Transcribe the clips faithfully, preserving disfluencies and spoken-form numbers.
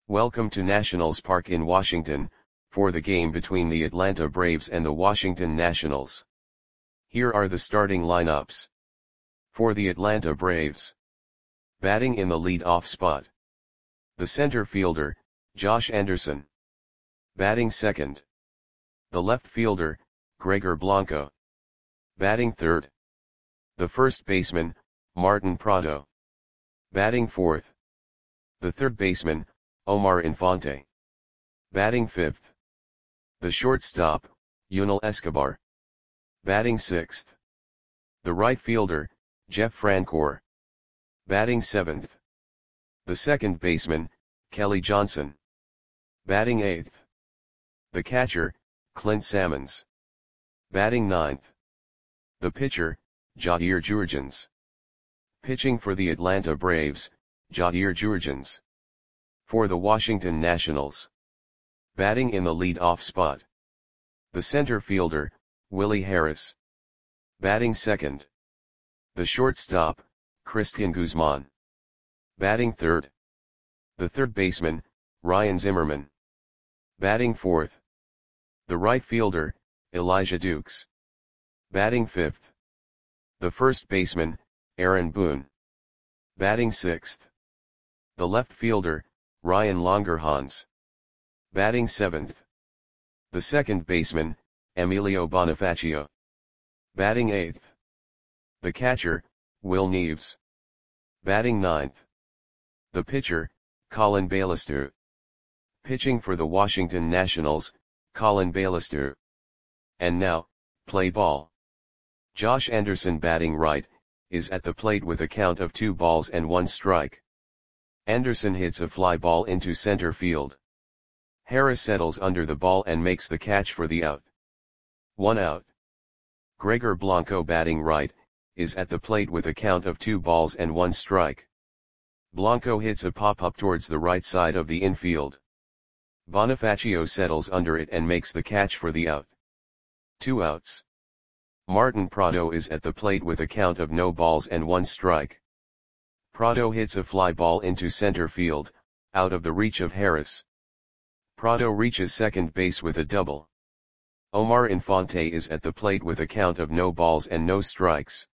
Welcome to Nationals Park in Washington, for the game between the Atlanta Braves and the Washington Nationals. Here are the starting lineups. For the Atlanta Braves. Batting in the lead-off spot. The center fielder, Josh Anderson. Batting second. The left fielder, Gregor Blanco. Batting third. The first baseman, Martin Prado. Batting fourth. The third baseman, Omar Infante. Batting fifth. The shortstop, Yunel Escobar. Batting sixth. The right fielder, Jeff Francoeur. Batting seventh. The second baseman, Kelly Johnson. Batting eighth. The catcher, Clint Sammons. Batting ninth. The pitcher, Jair Jurrjens. Pitching for the Atlanta Braves, Jair Jurrjens. For the Washington Nationals. Batting in the lead-off spot. The center fielder, Willie Harris. Batting second. The shortstop, Cristian Guzman. Batting third. The third baseman, Ryan Zimmerman. Batting fourth. The right fielder, Elijah Dukes. Batting fifth. The first baseman, Aaron Boone. Batting sixth. The left fielder, Ryan Longerhans. Batting seventh. The second baseman, Emilio Bonifacio. Batting eighth. The catcher, Will Neves. Batting ninth. The pitcher, Colin Baillister. Pitching for the Washington Nationals, Colin Baillister. And now, play ball. Josh Anderson batting right, is at the plate with a count of two balls and one strike. Anderson hits a fly ball into center field. Harris settles under the ball and makes the catch for the out. One out. Gregor Blanco batting right, is at the plate with a count of two balls and one strike. Blanco hits a pop-up towards the right side of the infield. Bonifacio settles under it and makes the catch for the out. Two outs. Martin Prado is at the plate with a count of no balls and one strike. Prado hits a fly ball into center field, out of the reach of Harris. Prado reaches second base with a double. Omar Infante is at the plate with a count of no balls and no strikes.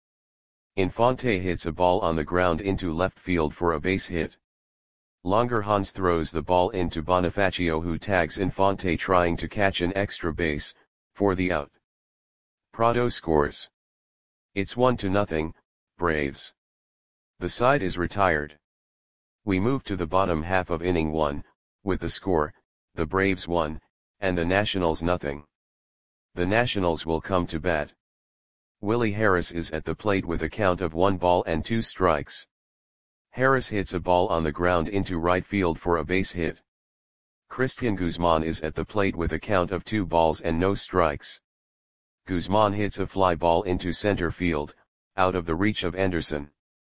Infante hits a ball on the ground into left field for a base hit. Longerhans throws the ball into Bonifacio, who tags Infante trying to catch an extra base, for the out. Prado scores. It's one to nothing, Braves. The side is retired. We move to the bottom half of inning one, with the score, the Braves one, and the Nationals nothing. The Nationals will come to bat. Willie Harris is at the plate with a count of one ball and two strikes. Harris hits a ball on the ground into right field for a base hit. Cristian Guzman is at the plate with a count of two balls and no strikes. Guzman hits a fly ball into center field, out of the reach of Anderson.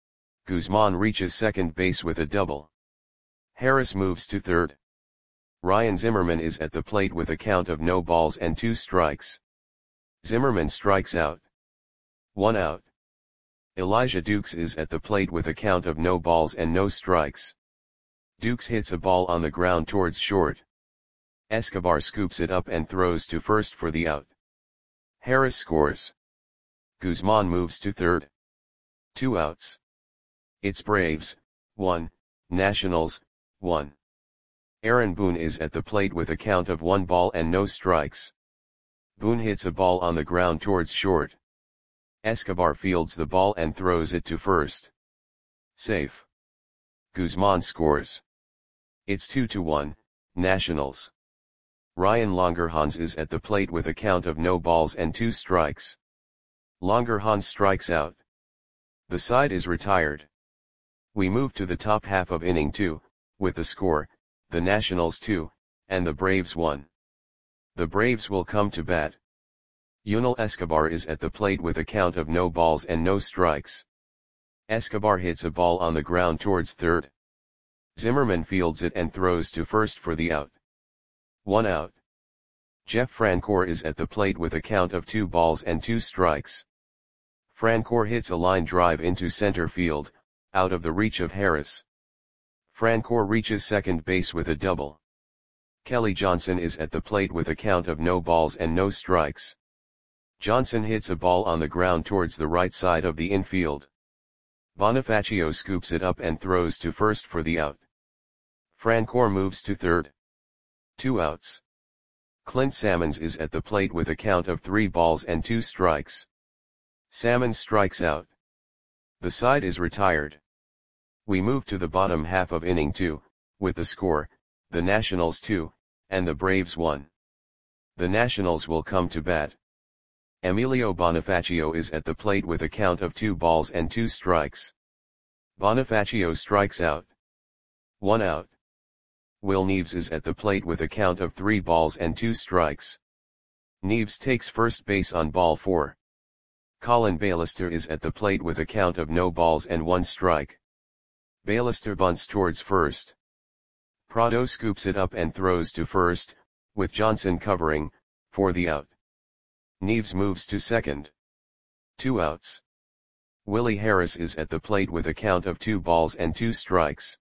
Guzman reaches second base with a double. Harris moves to third. Ryan Zimmerman is at the plate with a count of no balls and two strikes. Zimmerman strikes out. One out. Elijah Dukes is at the plate with a count of no balls and no strikes. Dukes hits a ball on the ground towards short. Escobar scoops it up and throws to first for the out. Harris scores. Guzman moves to third. Two outs. It's Braves, one, Nationals, one. Aaron Boone is at the plate with a count of one ball and no strikes. Boone hits a ball on the ground towards short. Escobar fields the ball and throws it to first. Safe. Guzman scores. It's two to one, Nationals. Ryan Longerhans is at the plate with a count of no balls and two strikes. Longerhans strikes out. The side is retired. We move to the top half of inning two, with the score, the Nationals two, and the Braves one. The Braves will come to bat. Yunel Escobar is at the plate with a count of no balls and no strikes. Escobar hits a ball on the ground towards third. Zimmerman fields it and throws to first for the out. One out. Jeff Francoeur is at the plate with a count of two balls and two strikes. Francoeur hits a line drive into center field, out of the reach of Harris. Francoeur reaches second base with a double. Kelly Johnson is at the plate with a count of no balls and no strikes. Johnson hits a ball on the ground towards the right side of the infield. Bonifacio scoops it up and throws to first for the out. Francoeur moves to third. Two outs. Clint Sammons is at the plate with a count of three balls and two strikes. Sammons strikes out. The side is retired. We move to the bottom half of inning two, with the score, the Nationals two, and the Braves one. The Nationals will come to bat. Emilio Bonifacio is at the plate with a count of two balls and two strikes. Bonifacio strikes out. One out. Will Neves is at the plate with a count of three balls and two strikes. Neves takes first base on ball four. Colin Bailister is at the plate with a count of no balls and one strike. Bailister bunts towards first. Prado scoops it up and throws to first, with Johnson covering, for the out. Neves moves to second. Two outs. Willie Harris is at the plate with a count of two balls and two strikes.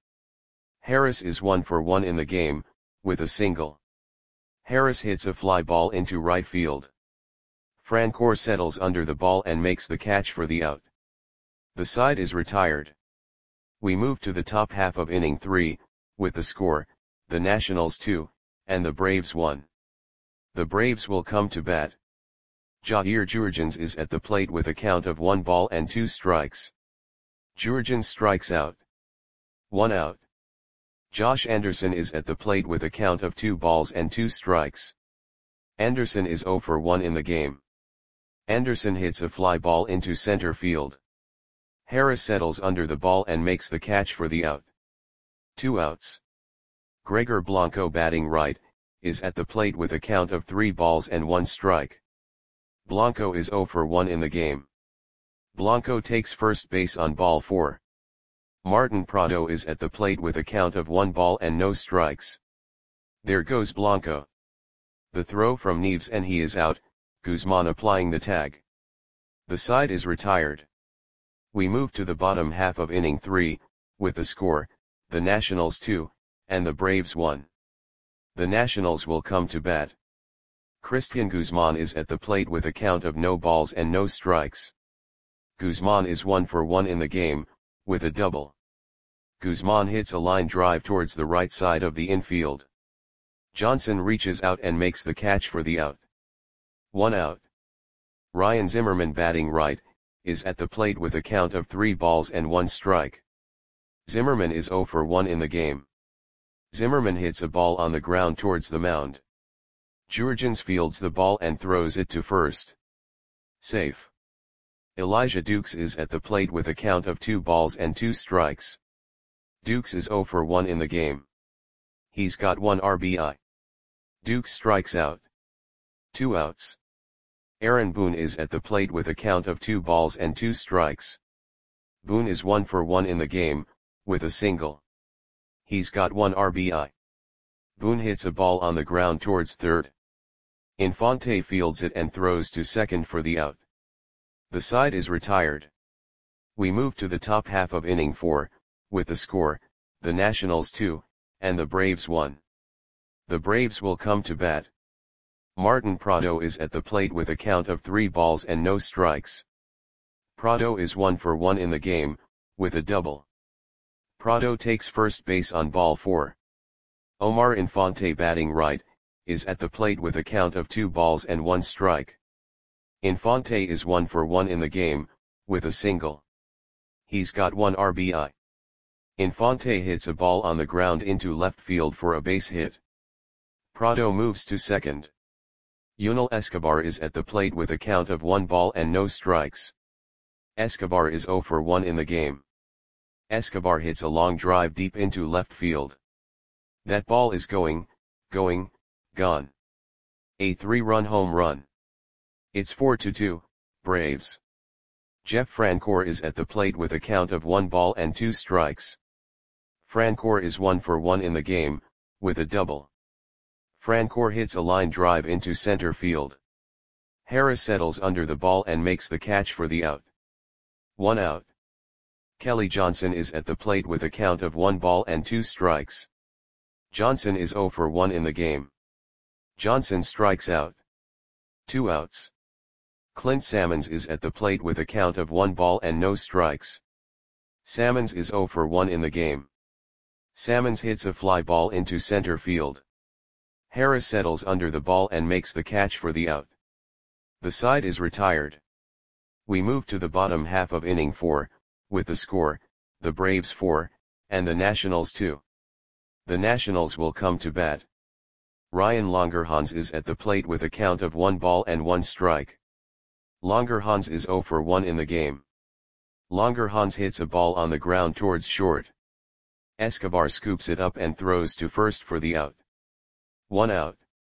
Harris is one for one in the game, with a single. Harris hits a fly ball into right field. Francoeur settles under the ball and makes the catch for the out. The side is retired. We move to the top half of inning three, with the score, the Nationals two, and the Braves one. The Braves will come to bat. Jair Jurrjens is at the plate with a count of one ball and two strikes. Jurrjens strikes out. One out. Josh Anderson is at the plate with a count of two balls and two strikes. Anderson is zero for one in the game. Anderson hits a fly ball into center field. Harris settles under the ball and makes the catch for the out. Two outs. Gregor Blanco, batting right, is at the plate with a count of three balls and one strike. Blanco is zero for one in the game. Blanco takes first base on ball four. Martin Prado is at the plate with a count of one ball and no strikes. There goes Blanco. The throw from Neves and he is out, Guzman applying the tag. The side is retired. We move to the bottom half of inning three, with the score, the Nationals two, and the Braves one. The Nationals will come to bat. Christian Guzman is at the plate with a count of no balls and no strikes. Guzman is one for one in the game, with a double. Guzman hits a line drive towards the right side of the infield. Johnson reaches out and makes the catch for the out. One out. Ryan Zimmerman, batting right, is at the plate with a count of three balls and one strike. Zimmerman is zero for one in the game. Zimmerman hits a ball on the ground towards the mound. Jurrjens fields the ball and throws it to first. Safe. Elijah Dukes is at the plate with a count of two balls and two strikes. Dukes is zero for one in the game. He's got one R B I. Dukes strikes out. Two outs. Aaron Boone is at the plate with a count of two balls and two strikes. Boone is one for one in the game, with a single. He's got one R B I. Boone hits a ball on the ground towards third. Infante fields it and throws to second for the out. The side is retired. We move to the top half of inning four, with the score, the Nationals two, and the Braves one. The Braves will come to bat. Martin Prado is at the plate with a count of three balls and no strikes. Prado is one for one in the game, with a double. Prado takes first base on ball four. Omar Infante, batting right, is at the plate with a count of two balls and one strike. Infante is one for one in the game, with a single. He's got one R B I. Infante hits a ball on the ground into left field for a base hit. Prado moves to second. Yunel Escobar is at the plate with a count of one ball and no strikes. Escobar is zero for one in the game. Escobar hits a long drive deep into left field. That ball is going, going, gone. A three-run home run. It's four to two, Braves. Jeff Francoeur is at the plate with a count of one ball and two strikes. Francoeur is one for one in the game, with a double. Francoeur hits a line drive into center field. Harris settles under the ball and makes the catch for the out. One out. Kelly Johnson is at the plate with a count of one ball and two strikes. Johnson is zero for one in the game. Johnson strikes out. Two outs. Clint Sammons is at the plate with a count of one ball and no strikes. Sammons is zero for one in the game. Sammons hits a fly ball into center field. Harris settles under the ball and makes the catch for the out. The side is retired. We move to the bottom half of inning four, with the score, the Braves four, and the Nationals two. The Nationals will come to bat. Ryan Longerhans is at the plate with a count of one ball and one strike. Longerhans is zero for one in the game. Longerhans hits a ball on the ground towards short. Escobar scoops it up and throws to first for the out. One out.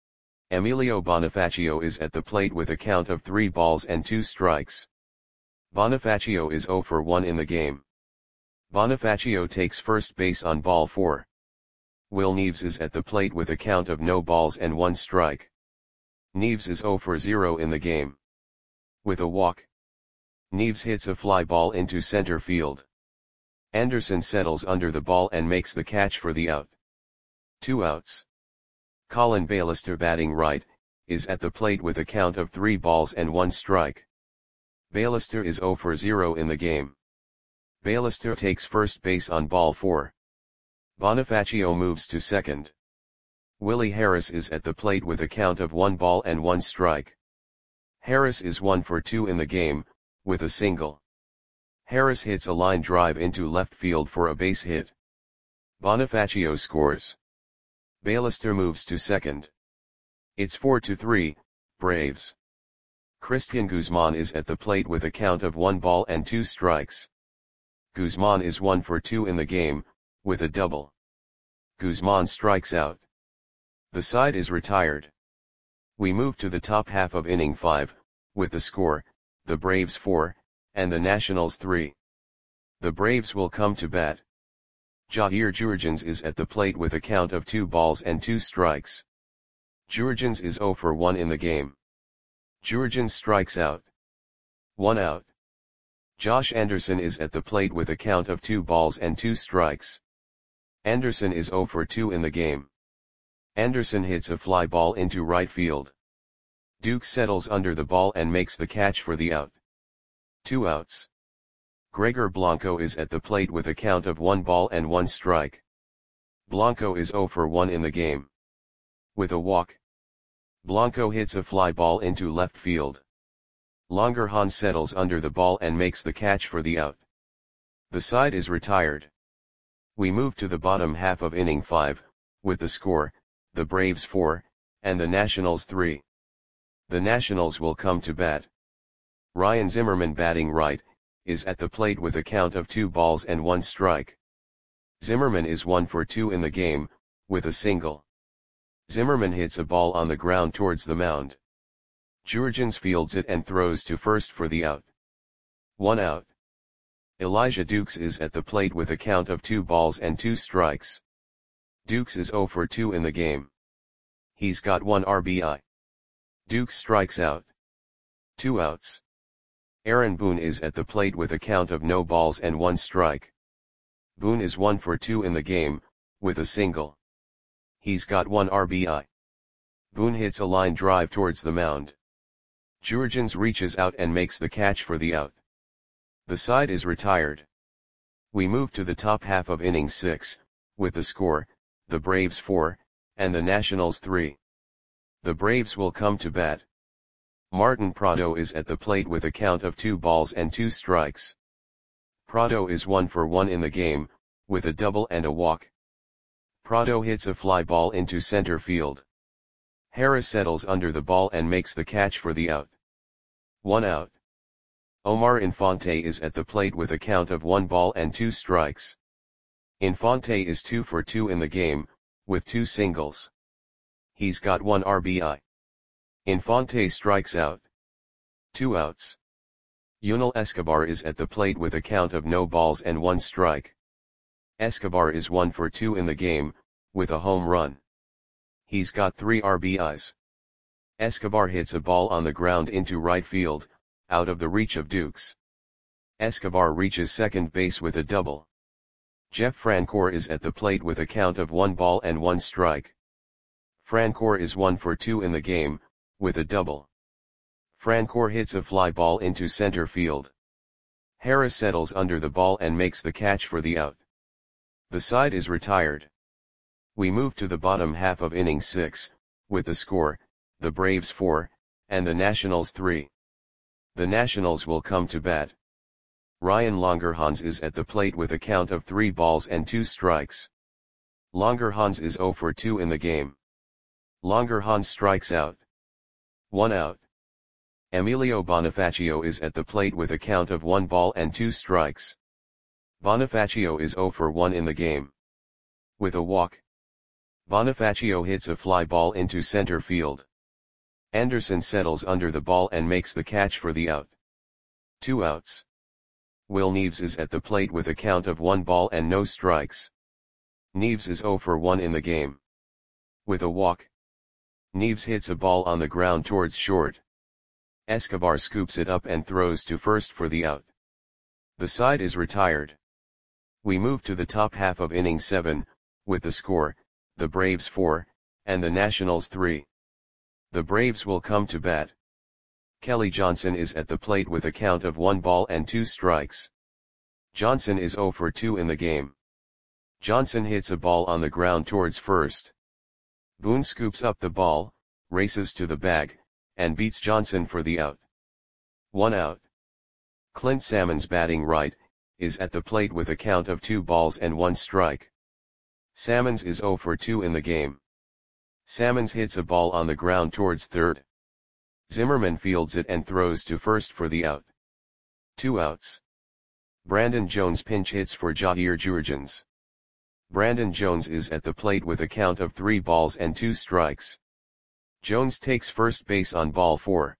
Emilio Bonifacio is at the plate with a count of three balls and two strikes. Bonifacio is zero for one in the game. Bonifacio takes first base on ball four. Will Neves is at the plate with a count of no balls and one strike. Neves is zero for zero in the game. With a walk, Neves hits a fly ball into center field. Anderson settles under the ball and makes the catch for the out. Two outs. Colin Bailister, batting right, is at the plate with a count of three balls and one strike. Bailister is zero for zero in the game. Bailister takes first base on ball four. Bonifacio moves to second. Willie Harris is at the plate with a count of one ball and one strike. Harris is one for two in the game, with a single. Harris hits a line drive into left field for a base hit. Bonifacio scores. Bailister moves to second. It's four to three, Braves. Christian Guzman is at the plate with a count of one ball and two strikes. Guzman is one for two in the game, with a double. Guzman strikes out. The side is retired. We move to the top half of inning five, with the score, the Braves four, and the Nationals three. The Braves will come to bat. Jair Jurrjens is at the plate with a count of two balls and two strikes. Jurrjens is zero for one in the game. Jurrjens strikes out. One out. Josh Anderson is at the plate with a count of two balls and two strikes. Anderson is zero for two in the game. Anderson hits a fly ball into right field. Duke settles under the ball and makes the catch for the out. Two outs. Gregor Blanco is at the plate with a count of one ball and one strike. Blanco is zero for one in the game. With a walk, Blanco hits a fly ball into left field. Longerhans settles under the ball and makes the catch for the out. The side is retired. We move to the bottom half of inning five, with the score, the Braves four, and the Nationals three. The Nationals will come to bat. Ryan Zimmerman, batting right, is at the plate with a count of two balls and one strike. Zimmerman is one for two in the game, with a single. Zimmerman hits a ball on the ground towards the mound. Jurrjens fields it and throws to first for the out. One out. Elijah Dukes is at the plate with a count of two balls and two strikes. Dukes is zero for two in the game. He's got one R B I. Dukes strikes out. Two outs. Aaron Boone is at the plate with a count of no balls and one strike. Boone is one for two in the game, with a single. He's got one R B I. Boone hits a line drive towards the mound. Jurrjens reaches out and makes the catch for the out. The side is retired. We move to the top half of inning six, with the score, the Braves four, and the Nationals three. The Braves will come to bat. Martin Prado is at the plate with a count of two balls and two strikes. Prado is one for one in the game, with a double and a walk. Prado hits a fly ball into center field. Harris settles under the ball and makes the catch for the out. One out. Omar Infante is at the plate with a count of one ball and two strikes. Infante is two for two in the game, with two singles. He's got one R B I. Infante strikes out. Two outs. Yunel Escobar is at the plate with a count of no balls and one strike. Escobar is one for two in the game, with a home run. He's got three R B Is. Escobar hits a ball on the ground into right field, out of the reach of Dukes. Escobar reaches second base with a double. Jeff Francoeur is at the plate with a count of one ball and one strike. Francoeur is one for two in the game, with a double. Francoeur hits a fly ball into center field. Harris settles under the ball and makes the catch for the out. The side is retired. We move to the bottom half of inning six, with the score, the Braves four, and the Nationals three. The Nationals will come to bat. Ryan Langerhans is at the plate with a count of three balls and two strikes. Langerhans is zero for two in the game. Langerhans strikes out. One out. Emilio Bonifacio is at the plate with a count of one ball and two strikes. Bonifacio is zero for one in the game. With a walk. Bonifacio hits a fly ball into center field. Anderson settles under the ball and makes the catch for the out. Two outs. Will Neves is at the plate with a count of one ball and no strikes. Neves is zero for one in the game. With a walk. Neves hits a ball on the ground towards short. Escobar scoops it up and throws to first for the out. The side is retired. We move to the top half of inning seven, with the score, the Braves four, and the Nationals three. The Braves will come to bat. Kelly Johnson is at the plate with a count of one ball and two strikes. Johnson is zero for two in the game. Johnson hits a ball on the ground towards first. Boone scoops up the ball, races to the bag, and beats Johnson for the out. One out. Clint Salmons, batting right, is at the plate with a count of two balls and one strike. Salmons is zero for two in the game. Salmons hits a ball on the ground towards third. Zimmerman fields it and throws to first for the out. Two outs. Brandon Jones pinch hits for Jair Jurgens. Brandon Jones is at the plate with a count of three balls and two strikes. Jones takes first base on ball four.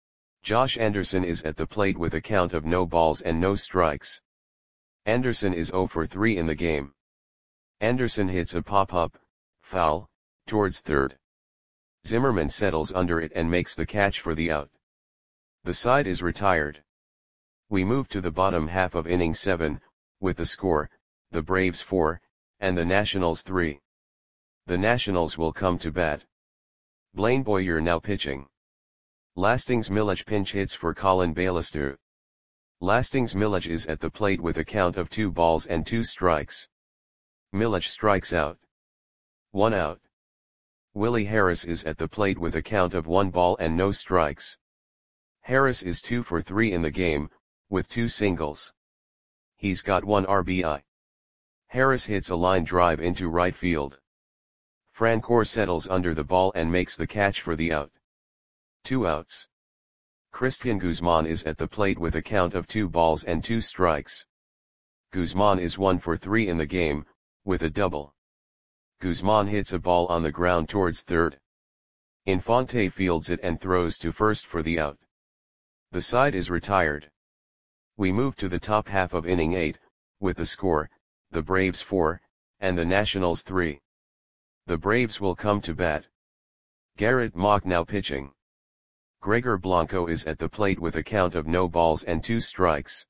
Josh Anderson is at the plate with a count of no balls and no strikes. Anderson is zero for three in the game. Anderson hits a pop-up, foul, towards third. Zimmerman settles under it and makes the catch for the out. The side is retired. We move to the bottom half of inning seven, with the score, the Braves four, and the Nationals three. The Nationals will come to bat. Blaine Boyer now pitching. Lastings Milledge pinch hits for Colin Bailister. Lastings Milledge is at the plate with a count of two balls and two strikes. Milledge strikes out. One out. Willie Harris is at the plate with a count of one ball and no strikes. Harris is two for three in the game, with two singles. He's got one R B I. Harris hits a line drive into right field. Francoeur settles under the ball and makes the catch for the out. Two outs. Christian Guzman is at the plate with a count of two balls and two strikes. Guzman is one for three in the game, with a double. Guzman hits a ball on the ground towards third. Infante fields it and throws to first for the out. The side is retired. We move to the top half of inning eight, with the score, the Braves four, and the Nationals three. The Braves will come to bat. Garrett Mock now pitching. Gregor Blanco is at the plate with a count of no balls and two strikes.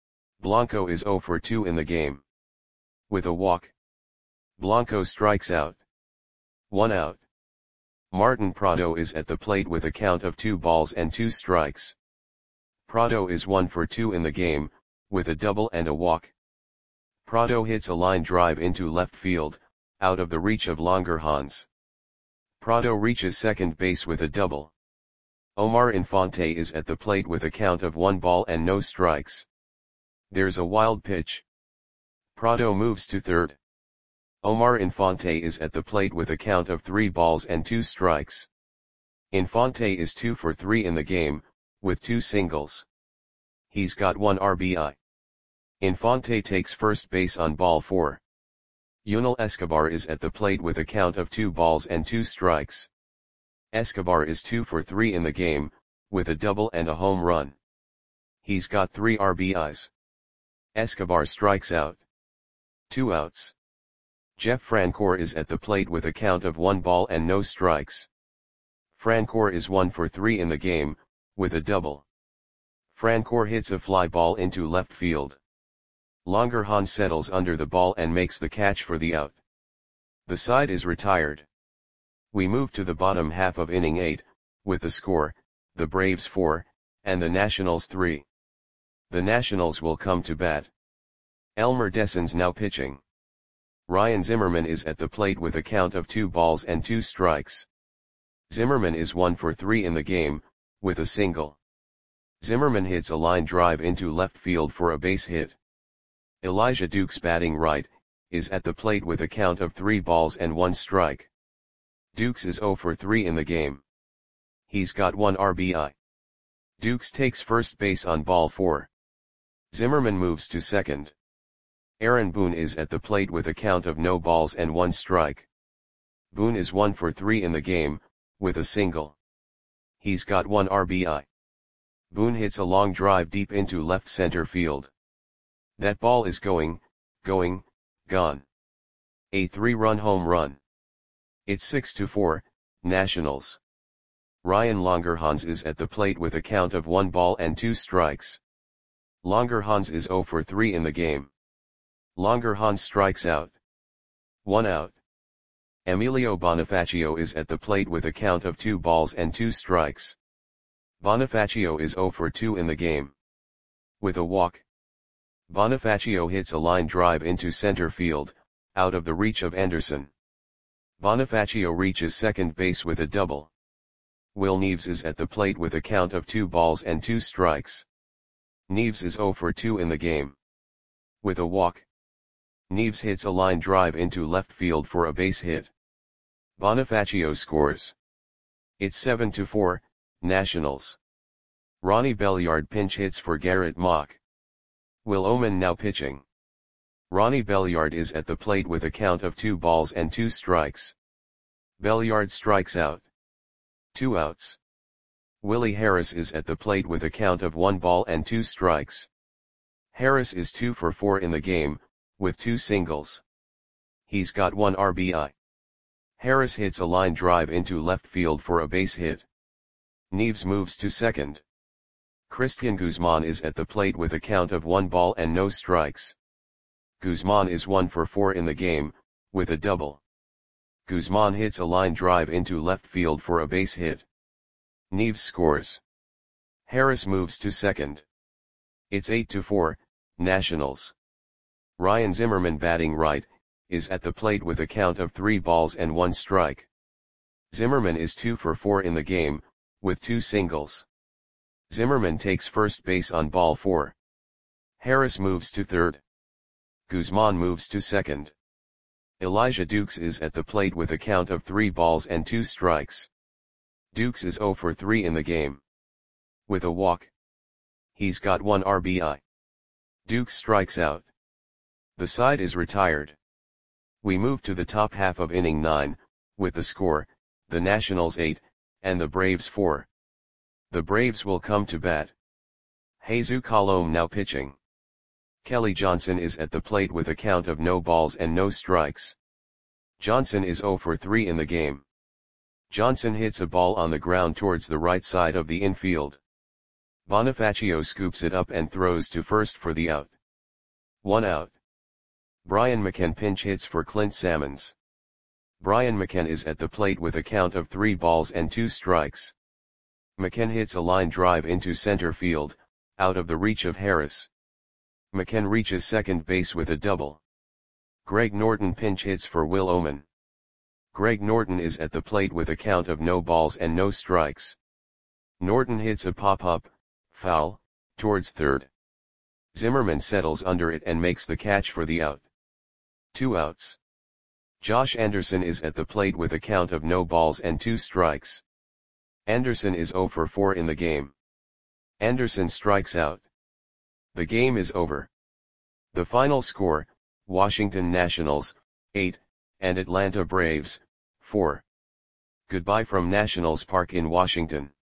Blanco is zero for two in the game. With a walk. Blanco strikes out. One out. Martin Prado is at the plate with a count of two balls and two strikes. Prado is one for two in the game, with a double and a walk. Prado hits a line drive into left field, out of the reach of Langerhans. Prado reaches second base with a double. Omar Infante is at the plate with a count of one ball and no strikes. There's a wild pitch. Prado moves to third. Omar Infante is at the plate with a count of three balls and two strikes. Infante is two for three in the game, with two singles. He's got one R B I. Infante takes first base on ball four. Yunel Escobar is at the plate with a count of two balls and two strikes. Escobar is two for three in the game, with a double and a home run. He's got three R B Is. Escobar strikes out. Two outs. Jeff Francoeur is at the plate with a count of one ball and no strikes. Francoeur is one for three in the game, with a double. Francoeur hits a fly ball into left field. Langerhans settles under the ball and makes the catch for the out. The side is retired. We move to the bottom half of inning eight, with the score, the Braves four, and the Nationals three. The Nationals will come to bat. Elmer Dessens now pitching. Ryan Zimmerman is at the plate with a count of two balls and two strikes. Zimmerman is one for three in the game, with a single. Zimmerman hits a line drive into left field for a base hit. Elijah Dukes batting right, is at the plate with a count of three balls and one strike. Dukes is zero for three in the game. He's got one R B I. Dukes takes first base on ball four. Zimmerman moves to second. Aaron Boone is at the plate with a count of no balls and one strike. Boone is one for three in the game, with a single. He's got one R B I. Boone hits a long drive deep into left center field. That ball is going, going, gone. A three-run home run. It's six to four, Nationals. Ryan Langerhans is at the plate with a count of one ball and two strikes. Langerhans is zero for three in the game. Langerhans strikes out. One out. Emilio Bonifacio is at the plate with a count of two balls and two strikes. Bonifacio is zero for two in the game. With a walk. Bonifacio hits a line drive into center field, out of the reach of Anderson. Bonifacio reaches second base with a double. Will Neves is at the plate with a count of two balls and two strikes. Neves is zero for two in the game. With a walk. Neves hits a line drive into left field for a base hit. Bonifacio scores. It's seven to four, Nationals. Ronnie Belliard pinch hits for Garrett Mock. Will Oman now pitching. Ronnie Belliard is at the plate with a count of two balls and two strikes. Belliard strikes out. Two outs. Willie Harris is at the plate with a count of one ball and two strikes. Harris is two for four in the game, with two singles. He's got one R B I. Harris hits a line drive into left field for a base hit. Neves moves to second. Christian Guzman is at the plate with a count of one ball and no strikes. Guzman is one for four in the game, with a double. Guzman hits a line drive into left field for a base hit. Neves scores. Harris moves to second. It's eight to four, Nationals. Ryan Zimmerman batting right, is at the plate with a count of three balls and one strike. Zimmerman is two for four in the game, with two singles. Zimmerman takes first base on ball four. Harris moves to third. Guzman moves to second. Elijah Dukes is at the plate with a count of three balls and two strikes. Dukes is zero for three in the game. With a walk. He's got one R B I. Dukes strikes out. The side is retired. We move to the top half of inning nine, with the score, the Nationals eight, and the Braves four. The Braves will come to bat. Jesus Colome now pitching. Kelly Johnson is at the plate with a count of no balls and no strikes. Johnson is zero for three in the game. Johnson hits a ball on the ground towards the right side of the infield. Bonifacio scoops it up and throws to first for the out. One out. Brian McCann pinch hits for Clint Sammons. Brian McCann is at the plate with a count of three balls and two strikes. McCann hits a line drive into center field, out of the reach of Harris. McCann reaches second base with a double. Greg Norton pinch hits for Will Oman. Greg Norton is at the plate with a count of no balls and no strikes. Norton hits a pop-up, foul, towards third. Zimmerman settles under it and makes the catch for the out. Two outs. Josh Anderson is at the plate with a count of no balls and two strikes. Anderson is zero for four in the game. Anderson strikes out. The game is over. The final score, Washington Nationals, eight, and Atlanta Braves, four. Goodbye from Nationals Park in Washington.